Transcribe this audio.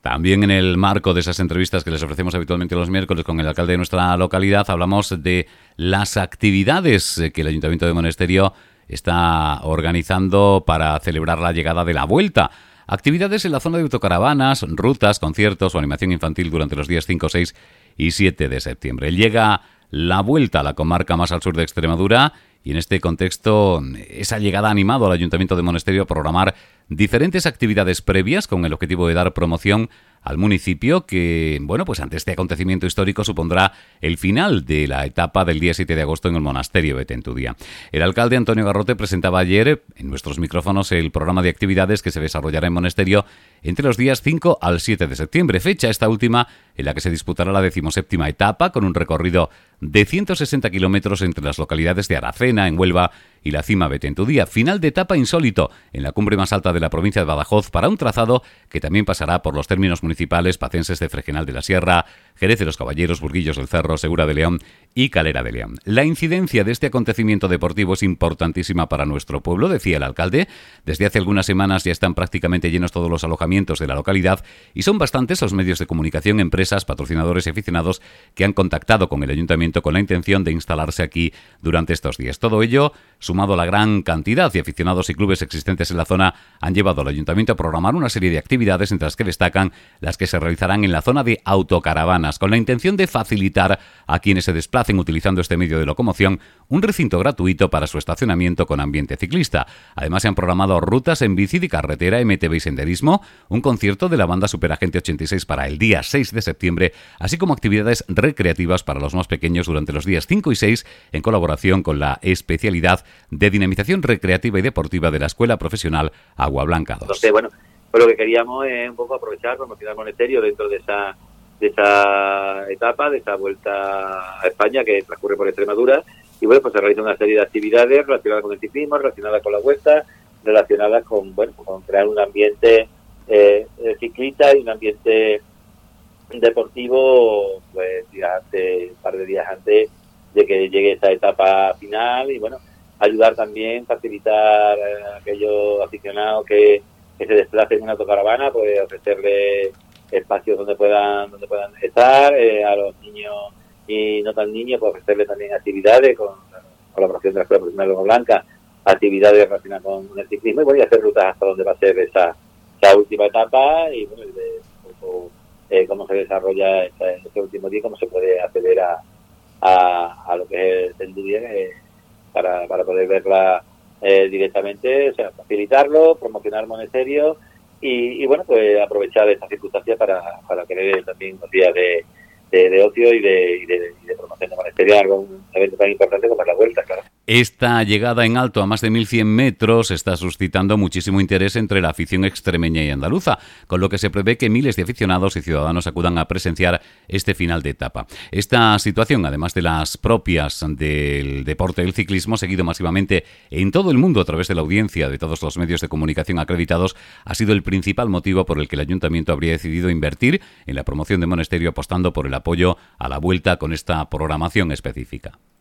También en el marco de esas entrevistas que les ofrecemos habitualmente los miércoles con el alcalde de nuestra localidad, hablamos de las actividades que el Ayuntamiento de Monesterio está organizando para celebrar la llegada de la Vuelta. Actividades en la zona de autocaravanas, rutas, conciertos o animación infantil durante los días 5, 6 y 7 de septiembre. Llega la Vuelta a la comarca más al sur de Extremadura y en este contexto esa llegada ha animado al Ayuntamiento de Monesterio a programar diferentes actividades previas con el objetivo de dar promoción al municipio que, pues ante este acontecimiento histórico supondrá el final de la etapa del día 7 de agosto en el monasterio de Tentudía. El alcalde Antonio Garrote presentaba ayer en nuestros micrófonos el programa de actividades que se desarrollará en Monesterio entre los días 5 al 7 de septiembre, fecha esta última en la que se disputará la 17ª etapa con un recorrido de 160 kilómetros entre las localidades de Aracena, en Huelva, y la cima de Tentudía. Final de etapa insólito en la cumbre más alta de la provincia de Badajoz para un trazado que también pasará por los términos municipales pacenses de Fregenal de la Sierra, Jerez de los Caballeros, Burguillos del Cerro, Segura de León y Calera de León. La incidencia de este acontecimiento deportivo es importantísima para nuestro pueblo, decía el alcalde. Desde hace algunas semanas ya están prácticamente llenos todos los alojamientos de la localidad y son bastantes los medios de comunicación, empresas, patrocinadores y aficionados que han contactado con el ayuntamiento con la intención de instalarse aquí durante estos días. Todo ello, sumado a la gran cantidad de aficionados y clubes existentes en la zona, han llevado al ayuntamiento a programar una serie de actividades entre las que destacan las que se realizarán en la zona de autocaravanas, con la intención de facilitar a quienes se desplacen utilizando este medio de locomoción un recinto gratuito para su estacionamiento con ambiente ciclista. Además, se han programado rutas en bici de carretera, MTB y senderismo, un concierto de la banda Superagente 86 para el día 6 de septiembre, así como actividades recreativas para los más pequeños durante los días 5 y 6, en colaboración con la especialidad de dinamización recreativa y deportiva de la Escuela Profesional Agua Blanca 2. Entonces, pues lo que queríamos es un poco aprovechar, promocionar el monasterio dentro de esa etapa, de esa vuelta a España que transcurre por Extremadura, y pues se realiza una serie de actividades relacionadas con el ciclismo, relacionadas con la vuelta, relacionadas con crear un ambiente ciclista y un ambiente deportivo, pues un par de días antes de que llegue esa etapa final, y ayudar también, facilitar a aquellos aficionados que se desplacen en una autocaravana, pues ofrecerles espacios donde puedan estar, a los niños y no tan niños, pues ofrecerles también actividades con la colaboración de la Escuela Profesional Agua Blanca, actividades relacionadas con el ciclismo, y hacer rutas hasta donde va a ser esa última etapa, y cómo se desarrolla ese último día, cómo se puede acceder a lo que es el día para poder verla directamente, o sea, facilitarlo, promocionar el monasterio y pues aprovechar esta circunstancia para tener también unos días de ocio y de promoción de monasterio, algo un evento tan importante como es la vuelta, claro. Esta llegada en alto a más de 1.100 metros está suscitando muchísimo interés entre la afición extremeña y andaluza, con lo que se prevé que miles de aficionados y ciudadanos acudan a presenciar este final de etapa. Esta situación, además de las propias del deporte del ciclismo, seguido masivamente en todo el mundo a través de la audiencia de todos los medios de comunicación acreditados, ha sido el principal motivo por el que el Ayuntamiento habría decidido invertir en la promoción de Monasterio, apostando por el apoyo a la vuelta con esta programación específica.